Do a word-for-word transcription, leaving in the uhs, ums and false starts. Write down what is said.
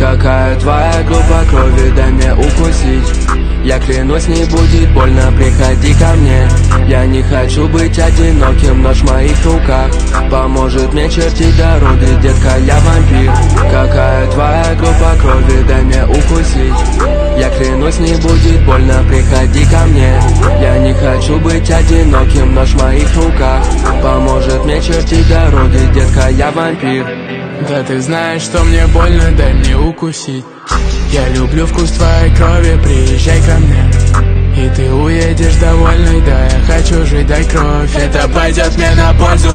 Какая твоя группа крови, дай мне укусить. Я клянусь, не будет больно, приходи ко мне. Я не хочу быть одиноким, нож в моих руках поможет мне чертить дороги, детка, я вампир. Какая твоя группа крови, дай мне укусить. Я клянусь, не будет больно, приходи ко мне. Я не хочу быть одиноким, нож в моих руках поможет мне чертить дороги, детка, я вампир. Да ты знаешь, что мне больно, дай мне укусить. Я люблю вкус твоей крови, приезжай ко мне. И ты уедешь довольный, да я хочу жить, дай кровь, это пойдет мне на пользу.